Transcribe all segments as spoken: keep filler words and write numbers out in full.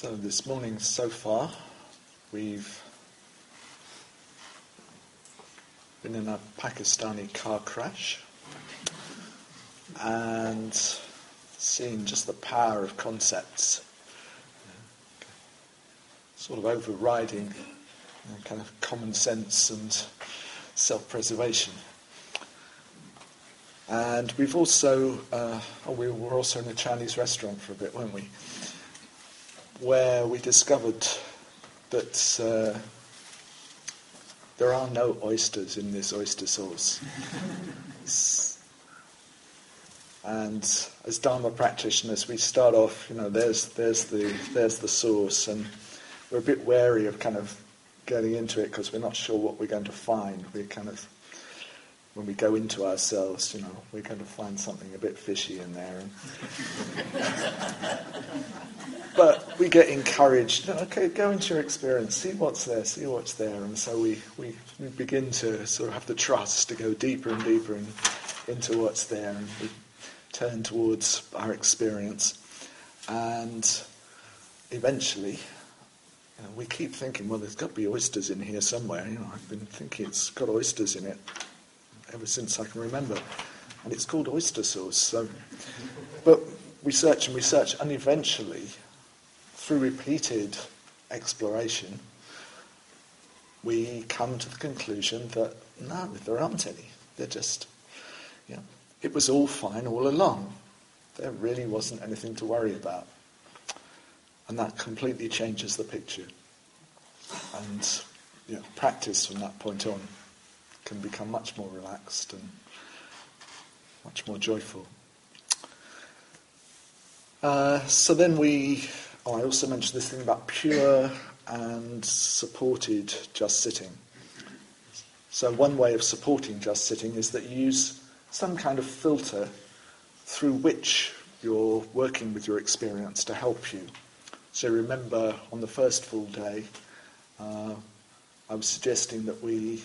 So this morning so far, we've been in a Pakistani car crash and seen just the power of concepts, sort of overriding you know, kind of common sense and self-preservation. And we've also, uh, oh, we were also in a Chinese restaurant for a bit, weren't we? Where we discovered that uh, there are no oysters in this oyster sauce. And as Dharma practitioners, we start off, you know, there's there's the there's the sauce, and we're a bit wary of kind of getting into it because we're not sure what we're going to find. We're kind of, when we go into ourselves, you know, we're going to find something a bit fishy in there. And but we get encouraged, okay, go into your experience, see what's there, see what's there. And so we, we, we begin to sort of have the trust to go deeper and deeper in, into what's there. And we turn towards our experience. And eventually, you know, we keep thinking, well, there's got to be oysters in here somewhere. You know, I've been thinking it's got oysters in it ever since I can remember. And it's called oyster sauce. So, but we search and we search, and eventually, through repeated exploration, we come to the conclusion that no, there aren't any. They're just, you know, it was all fine all along. There really wasn't anything to worry about. And that completely changes the picture. And, you know, practice from that point on can become much more relaxed and much more joyful. Uh, so then we... Oh, I also mentioned this thing about pure and supported just sitting. So one way of supporting just sitting is that you use some kind of filter through which you're working with your experience to help you. So remember, on the first full day, uh, I was suggesting that we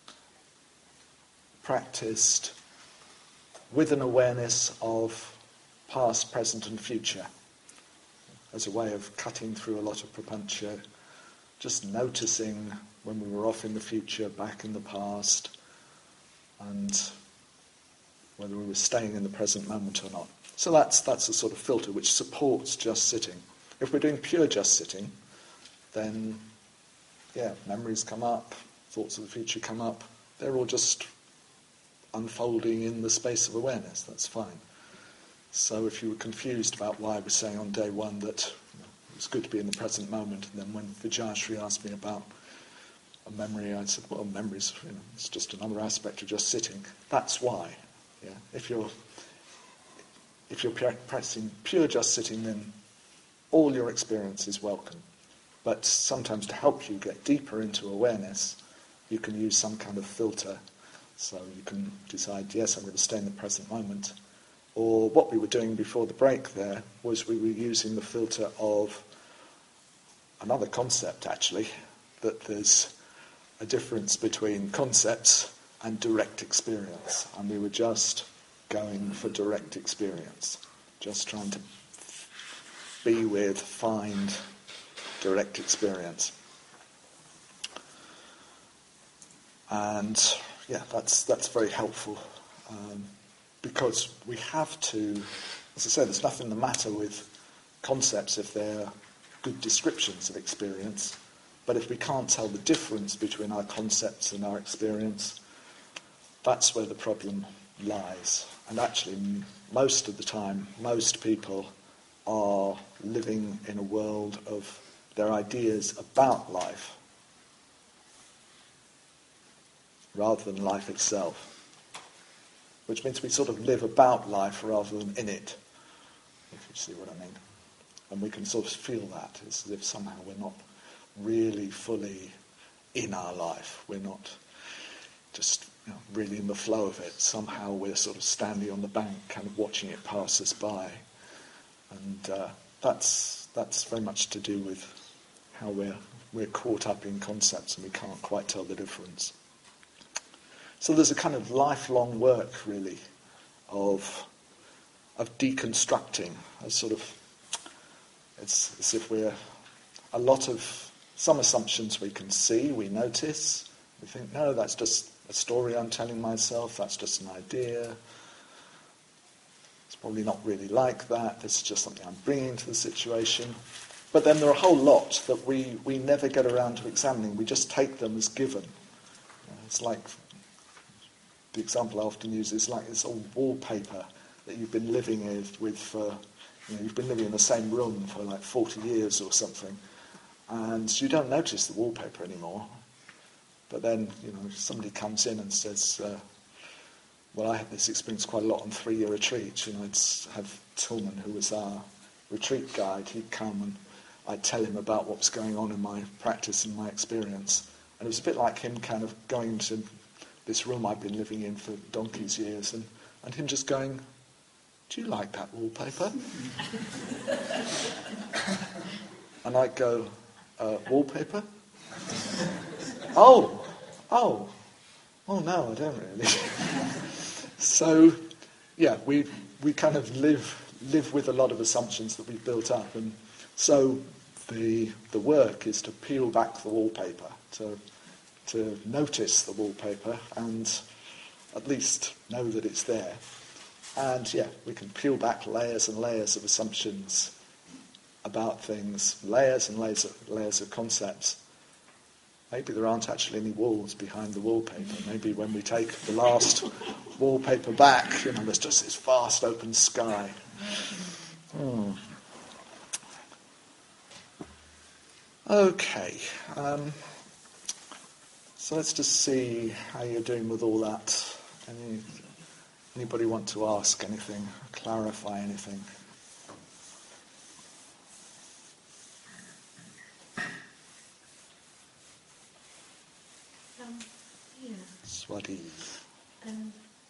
practiced with an awareness of past, present and future, as a way of cutting through a lot of prapancha, just noticing when we were off in the future, back in the past, and whether we were staying in the present moment or not. So that's that's a sort of filter which supports just sitting. If we're doing pure just sitting, then, yeah, memories come up, thoughts of the future come up. They're all just unfolding in the space of awareness. That's fine. So if you were confused about why I was saying on day one that you know, it was good to be in the present moment, and then when Vijayashri asked me about a memory, I said, well, memories, you know, it's just another aspect of just sitting. That's why. Yeah. If you're if you're practicing pure just sitting, then all your experience is welcome. But sometimes to help you get deeper into awareness, you can use some kind of filter. So you can decide, yes, I'm going to stay in the present moment. Or what we were doing before the break there was we were using the filter of another concept, actually, that there's a difference between concepts and direct experience. And we were just going for direct experience, just trying to be with, find direct experience. And, yeah, that's that's very helpful. Um, Because we have to, as I said, there's nothing the matter with concepts if they're good descriptions of experience. But if we can't tell the difference between our concepts and our experience, that's where the problem lies. And actually, most of the time, most people are living in a world of their ideas about life, rather than life itself. Which means we sort of live about life rather than in it, if you see what I mean. And we can sort of feel that. It's as if somehow we're not really fully in our life. We're not just you know, really in the flow of it. Somehow we're sort of standing on the bank, kind of watching it pass us by. And uh, that's that's very much to do with how we're we're caught up in concepts and we can't quite tell the difference. So there's a kind of lifelong work, really, of of deconstructing. A sort of, it's as if we're a lot of, some assumptions we can see, we notice, we think, no, that's just a story I'm telling myself, that's just an idea. It's probably not really like that, this is just something I'm bringing to the situation. But then there are a whole lot that we, we never get around to examining, we just take them as given. You know, it's like, the example I often use is like this old wallpaper that you've been living with for, you know, you've been living in the same room for like forty years or something, and you don't notice the wallpaper anymore. But then, you know, somebody comes in and says, uh, well, I had this experience quite a lot on three-year retreats. You know, I'd have Tillman, who was our retreat guide, he'd come and I'd tell him about what was going on in my practice and my experience. And it was a bit like him kind of going to this room I'd been living in for donkey's years, and, and him just going, do you like that wallpaper? And I'd go, uh, wallpaper? oh, oh, oh no, I don't really. So, yeah, we we kind of live live with a lot of assumptions that we've built up, and so the the work is to peel back the wallpaper, to to notice the wallpaper and at least know that it's there. And yeah, we can peel back layers and layers of assumptions about things, layers and layers of, layers of concepts. Maybe there aren't actually any walls behind the wallpaper. Maybe when we take the last wallpaper back, you know, there's just this vast open sky. Hmm. Okay. Um, so let's just see how you're doing with all that. Any, anybody want to ask anything, clarify anything? Um, yeah. Swati. Um,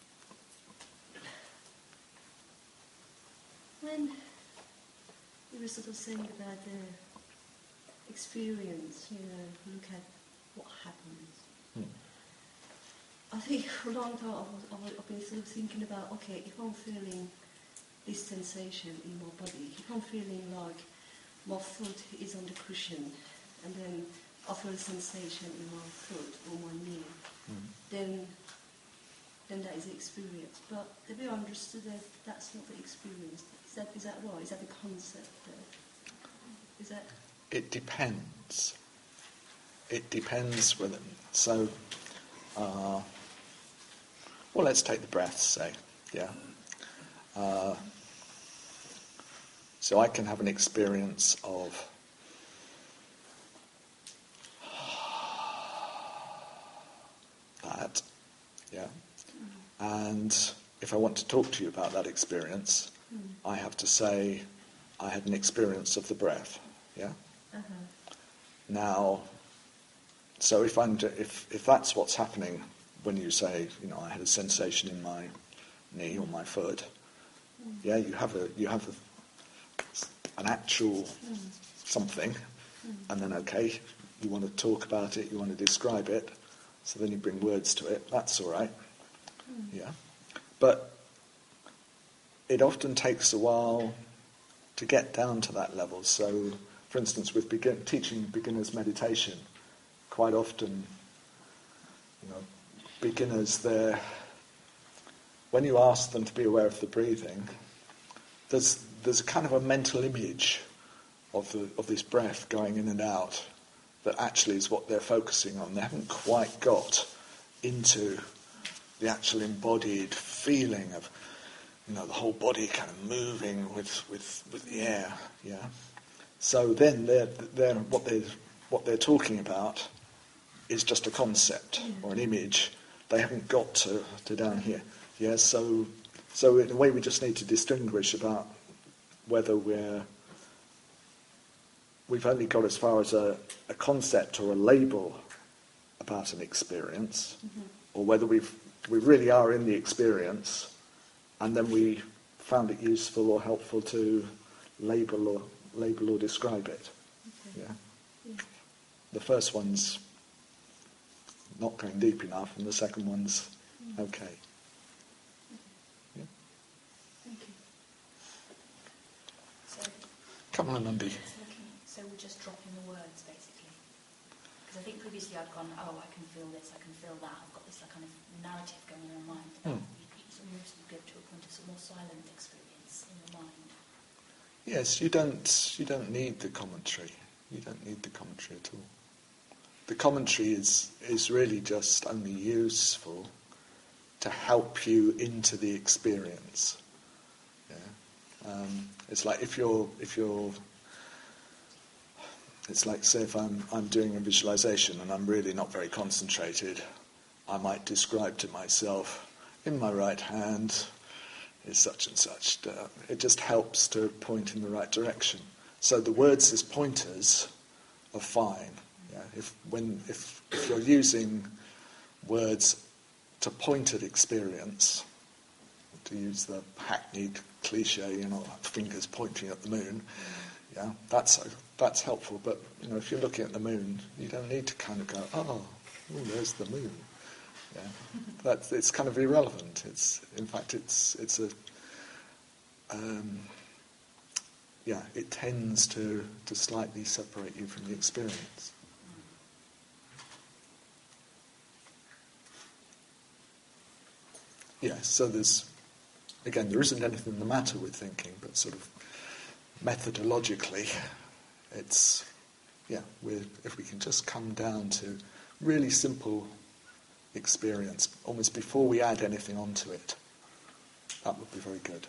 when you were sort of saying about the experience, you know, look at what happens. Hmm. I think for a long time I've, I've been sort of thinking about, okay, if I'm feeling this sensation in my body, if I'm feeling like my foot is on the cushion, and then I feel a sensation in my foot or my knee, Hmm. then then that is the experience. But to be understood that that's not the experience. Is that is that right? Is that the concept there? Is that? It depends. It depends whether, so, uh, well, let's take the breath, say, yeah. Uh, so I can have an experience of that, yeah. And if I want to talk to you about that experience, Mm. I have to say I had an experience of the breath, yeah. Uh-huh. Now, so if I'm if if that's what's happening when you say, you know, I had a sensation in my knee or my foot, Mm. yeah, you have a you have a, an actual Mm. something, Mm. and then okay, you want to talk about it, you want to describe it, so then you bring words to it. That's all right, Mm. yeah, but it often takes a while to get down to that level. So, for instance, with begin, teaching beginners meditation, quite often, you know, beginners, they're, when you ask them to be aware of the breathing, there's there's a kind of a mental image of the of this breath going in and out that actually is what they're focusing on. They haven't quite got into the actual embodied feeling of, you know, the whole body kind of moving with, with, with the air, yeah. So then they're, they're, what they're what they're talking about is just a concept or an image. They haven't got to, to down here, yeah. So so in a way we just need to distinguish about whether we're we've only got as far as a, a concept or a label about an experience, Mm-hmm. or whether we've we really are in the experience. And then we found it useful or helpful to label or label or describe it. Okay. Yeah. Yeah. The first one's not going deep enough, and the second one's Mm. okay. Yeah. Thank you. So, Come on, Nandi. so with just dropping the words, basically? Because I think previously I'd gone, oh, I can feel this, I can feel that, I've got this like, kind of narrative going on in my mind. Hmm. You, you sort of move get to a point of some more silent experience in your mind. Yes, you don't, you don't need the commentary. You don't need the commentary at all. The commentary is, is really just only useful to help you into the experience. Yeah? Um, it's like if you're, if you're, it's like say if I'm, I'm doing a visualization and I'm really not very concentrated, I might describe to myself, in my right hand is such and such. Uh, it just helps to point in the right direction. So the words as pointers are fine. Yeah? If, when, if, if you're using words to point at experience, to use the hackneyed cliche, you know, fingers pointing at the moon, yeah, that's that's helpful. But you know, if you're looking at the moon, you don't need to kind of go, oh, oh there's the moon. Yeah, that's it's kind of irrelevant. It's in fact, it's it's a um, yeah, it tends to to slightly separate you from the experience. Yes, so there's, again, there isn't anything the matter with thinking, but sort of methodologically, it's, yeah, we're, if we can just come down to really simple experience, almost before we add anything onto it, that would be very good.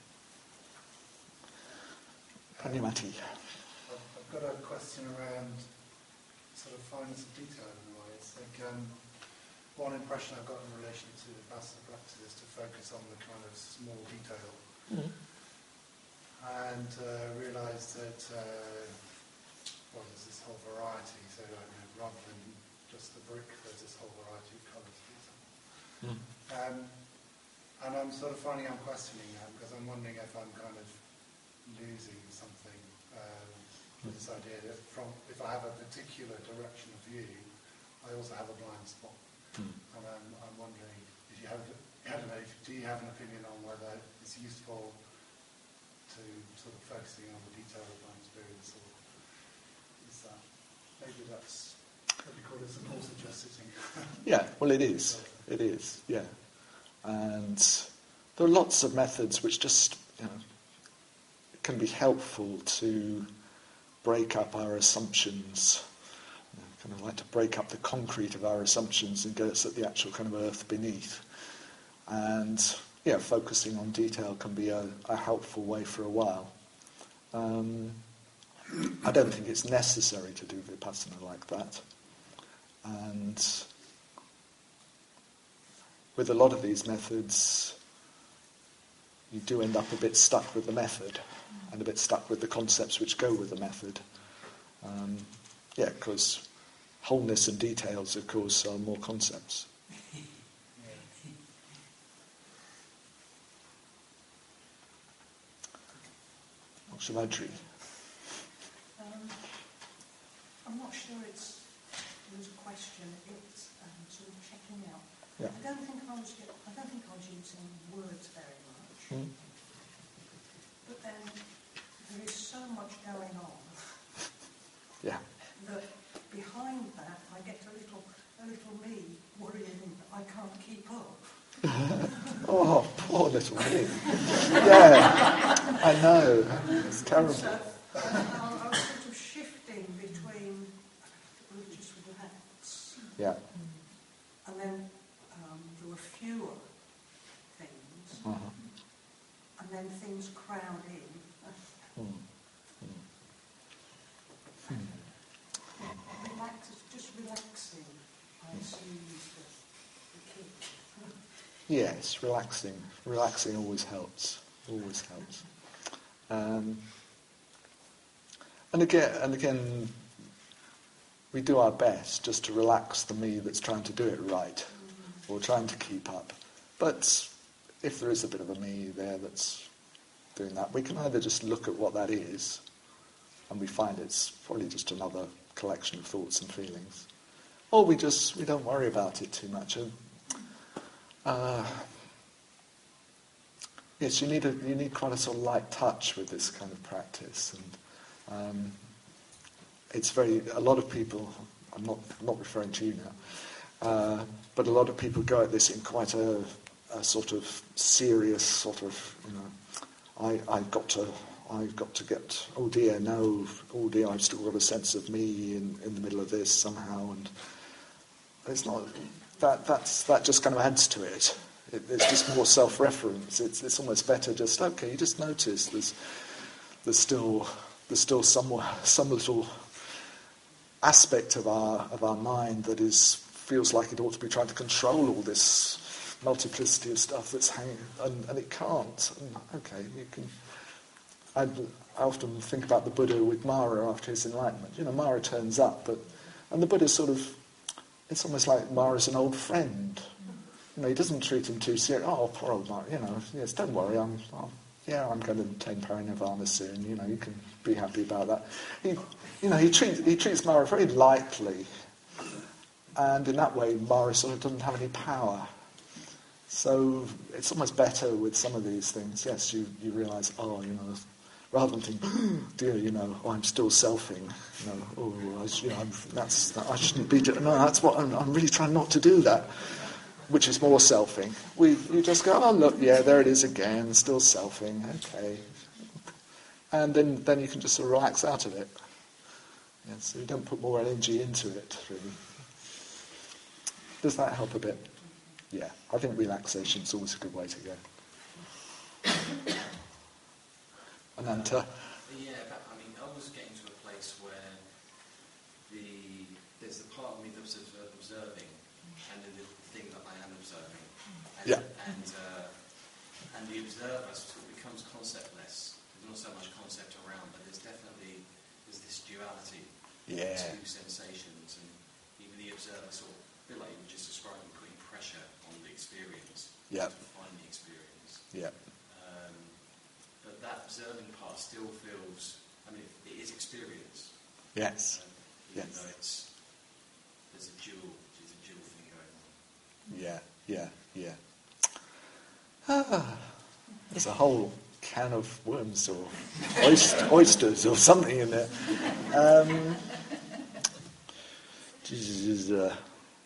Pranimati. I've got a question around sort of fineness of detail in a way. It's like, um, one impression I've got in relation to Vipassana practice is to focus on the kind of small detail, mm-hmm. and uh, realise that uh, well, there's this whole variety. So you know, rather than just the brick, there's this whole variety of colours. Mm. Um, and I'm sort of finding I'm questioning that because I'm wondering if I'm kind of losing something um, with this idea that from if I have a particular direction of view, I also have a blind spot. Hmm. And um, I'm wondering if you have, I don't know, if, do you have an opinion on whether it's useful to sort of focusing on the detail of my experience, or is that, maybe that's what we call it supported just sitting? Yeah, well it is, it is, yeah. And there are lots of methods which just, you know, can be helpful to break up our assumptions. Kind of like to break up the concrete of our assumptions and get us at the actual kind of earth beneath. And yeah, focusing on detail can be a, a helpful way for a while. Um, I don't think it's necessary to do Vipassana like that. And with a lot of these methods, you do end up a bit stuck with the method and a bit stuck with the concepts which go with the method. Um, yeah, because wholeness and details, of course, are more concepts. Shivadri. Um, I'm not sure it's it was a question. It's um, sort of checking out. Yeah. I don't think I was. I don't think I was using words very much. Mm. But then there is so much going on. Yeah. That behind that, I get a little, a little me worrying that I can't keep up. Oh, poor little me. Yeah, I know. It's terrible. So, uh, I was sort of shifting between uh, just relax. Yeah. And then um, there were fewer things. Uh-huh. And then things crowd in. Mm. Mm. Relax, just relaxing, I assume, is the, the key. Yes, relaxing. Relaxing always helps. Always helps. Um, and again, and again, we do our best just to relax the me that's trying to do it right, mm. or trying to keep up. But if there is a bit of a me there that's doing that, we can either just look at what that is, and we find it's probably just another collection of thoughts and feelings, or we just we don't worry about it too much. And, uh, yes, you need a you need quite a sort of light touch with this kind of practice, and um, it's very, a lot of people, I'm not, not referring to you now, uh, but a lot of people go at this in quite a, a sort of serious sort of, you know, I, I've got to, I've got to get, oh dear, no, oh dear, I've still got a sense of me in, in the middle of this somehow, and it's not, that, that's, that just kind of adds to it. it it's just more self-reference. It's, it's almost better just, okay, you just notice there's, there's still, there's still some, some little aspect of our, of our mind that is, feels like it ought to be trying to control all this multiplicity of stuff that's hanging, and, and it can't. And, okay, you can. I, I often think about the Buddha with Mara after his enlightenment. You know, Mara turns up, but and the Buddha sort of, it's almost like Mara's an old friend. You know, he doesn't treat him too seriously. Oh, poor old Mara. You know, yes, don't worry. I'm, I'm yeah, I'm going to attain parinirvana soon. You know, you can be happy about that. He, you know, he treats he treats Mara very lightly, and in that way, Mara sort of doesn't have any power. So it's almost better with some of these things. Yes, you, you realise, oh, you know, rather than think, oh, dear, you know, oh, I'm still selfing. You know, oh, I, you know, I'm, that's that, I shouldn't be doing. No, that's what I'm, I'm really trying not to do that. Which is more selfing. We you just go, oh look, yeah, there it is again, still selfing. Okay, and then then you can just sort of relax out of it. Yeah, so you don't put more energy into it. Really, does that help a bit? Yeah, I think relaxation is always a good way to go. Ananta? Yeah, but, I mean, I was getting to a place where the there's the part of me that's observing, and then the thing that I am observing. And, Yeah. And, uh, and the observer sort of becomes conceptless. There's not so much concept around, but there's definitely there's this duality. Yeah. Two sensations, and even the observer sort of, a bit like you were just describing, putting pressure on the experience. Yeah. To define the experience. Yeah. Um, but that observing part still feels, I mean, it is experience. Yes. Um, even Yes. though it's, there's a dual, there's a dual thing going on. Yeah. Yeah. Yeah. Ah, there's a whole can of worms or oyster, oysters or something in there. Um, Jesus, uh,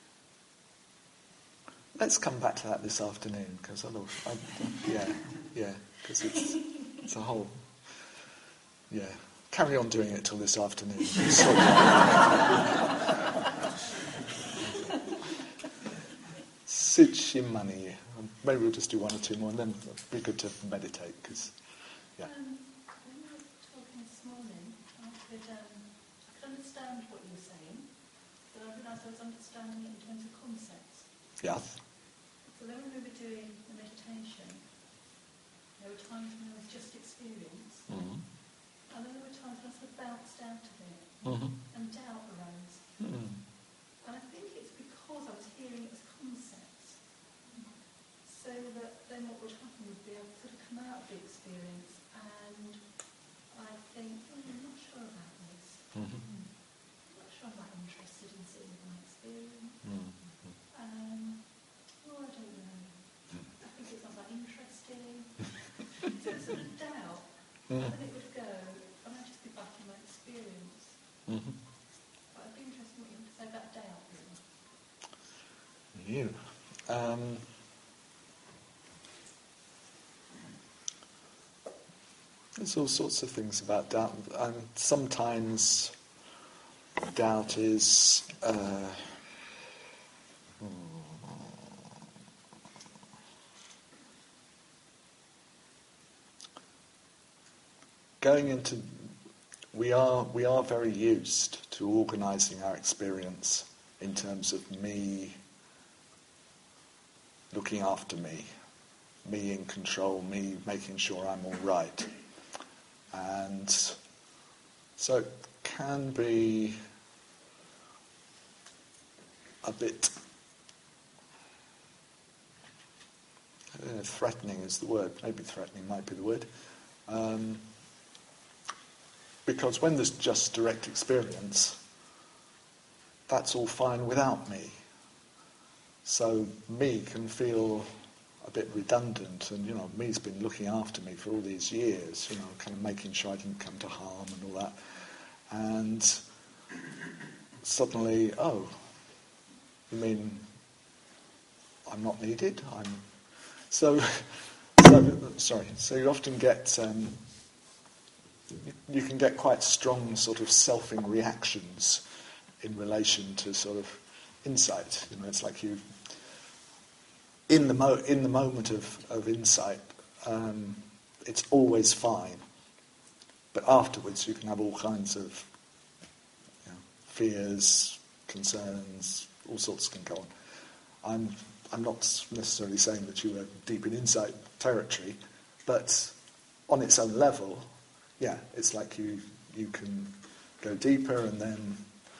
let's come back to that this afternoon, because I, I, yeah, yeah, because it's it's a whole, yeah. Carry on doing it till this afternoon. Sid Shimani. Maybe we'll just do one or two more, and then it'd be good to meditate, because, yeah. Um, when you were talking this morning, I could, um, I could understand what you were saying, but I realised I was understanding it in terms of concepts. Yeah. So then when we were doing the meditation, there were times when there was just experience, Mm-hmm. and then there were times when I sort of bounced out of it, Mm-hmm. and doubt arose. Mm-hmm. And I think it's because I was hearing it as concepts, so that then what would happen would be I would sort of come out of the experience and I think, oh, I'm not sure about this. Mm-hmm. I'm not sure I'm that interested in seeing my experience. Mm-hmm. Um, oh, I don't know. I think it's not that interesting. So it's sort of doubt. And then it would go, and I'd just be back in my experience. Mm-hmm. But I'd be interested in what you have to say about doubt, really. You. Um, there's all sorts of things about doubt, and sometimes doubt is uh, going into. We are we are very used to organising our experience in terms of me looking after me, me in control, me making sure I'm all right. And so it can be a bit, I don't know if threatening is the word, maybe threatening might be the word. Um, because when there's just direct experience, that's all fine without me. So me can feel a bit redundant, and you know, me's been looking after me for all these years, you know, kind of making sure I didn't come to harm and all that. And suddenly, oh, you mean I'm not needed? I'm so. so sorry. So you often get um, you, you can get quite strong sort of selfing reactions in relation to sort of insight. You know, it's like you in the mo- in the moment of of insight, um, it's always fine, but afterwards you can have all kinds of you know, fears, concerns, all sorts can go on. I'm I'm not necessarily saying that you were deep in insight territory, but on its own level, yeah, it's like you you can go deeper, and then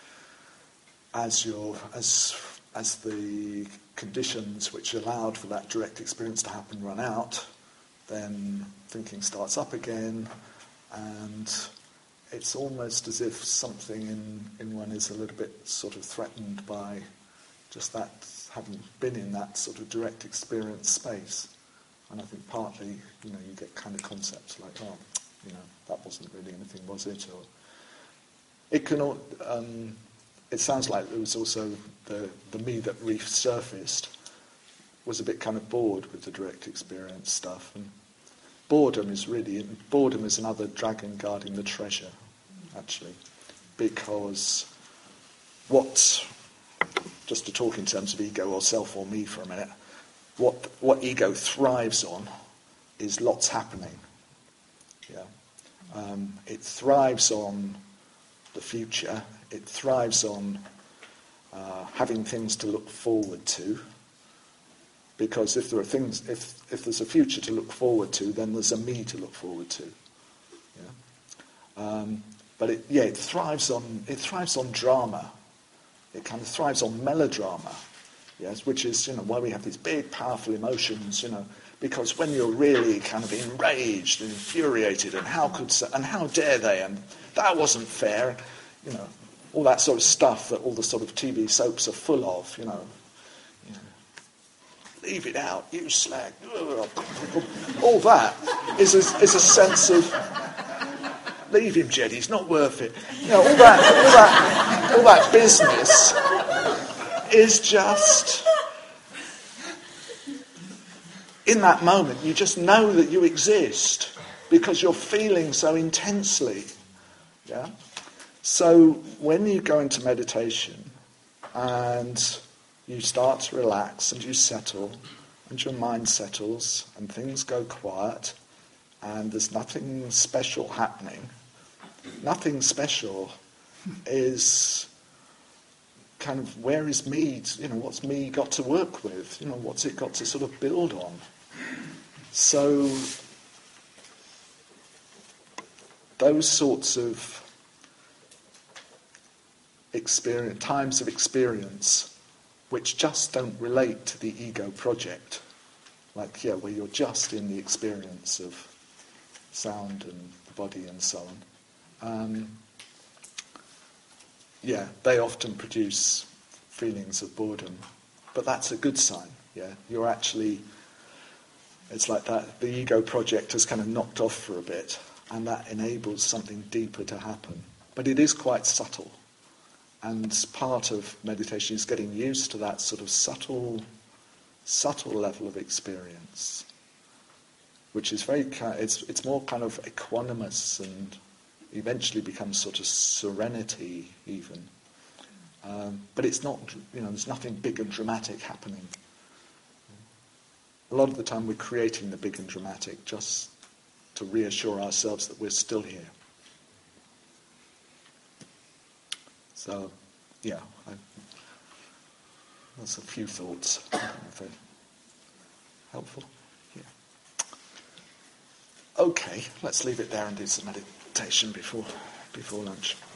as you're as as the conditions which allowed for that direct experience to happen run out, then thinking starts up again, and it's almost as if something in, in one is a little bit sort of threatened by just that, having been in that sort of direct experience space. And I think partly, you know, you get kind of concepts like, oh, you know, that wasn't really anything, was it? Or it can, um, it sounds like it was also the, the me that resurfaced was a bit kind of bored with the direct experience stuff. And boredom is really, boredom is another dragon guarding the treasure, actually, because what, just to talk in terms of ego or self or me for a minute, what what ego thrives on is lots happening. Yeah, um, it thrives on the future. It thrives on uh, having things to look forward to. Because if there are things, if if there's a future to look forward to, then there's a me to look forward to. Yeah. Um, but it, yeah, it thrives on it thrives on drama. It kind of thrives on melodrama. Yes, which is, you know, why we have these big, powerful emotions, you know, because when you're really kind of enraged and infuriated, and how could, and how dare they, and that wasn't fair, you know, all that sort of stuff that all the sort of T V soaps are full of, you know, you know leave it out, you slag, all that is a, is a sense of, leave him, Jed, he's not worth it, you know, all that, all that, all that business is just, in that moment, you just know that you exist because you're feeling so intensely. Yeah. So when you go into meditation and you start to relax and you settle and your mind settles and things go quiet and there's nothing special happening, nothing special is kind of, where is me, you know, what's me got to work with? You know, what's it got to sort of build on? So those sorts of experience, times of experience which just don't relate to the ego project, like, yeah, where you're just in the experience of sound and the body and so on, um, yeah, they often produce feelings of boredom, but that's a good sign. Yeah, you're actually, it's like that, the ego project has kind of knocked off for a bit, and that enables something deeper to happen. But it is quite subtle, and part of meditation is getting used to that sort of subtle, subtle level of experience, which is very, it's it's more kind of equanimous and eventually becomes sort of serenity even. Um, but it's not, you know, there's nothing big and dramatic happening. A lot of the time we're creating the big and dramatic just to reassure ourselves that we're still here. So, yeah, I, that's a few thoughts. Very helpful. Yeah. Okay, let's leave it there and do some meditation before before lunch.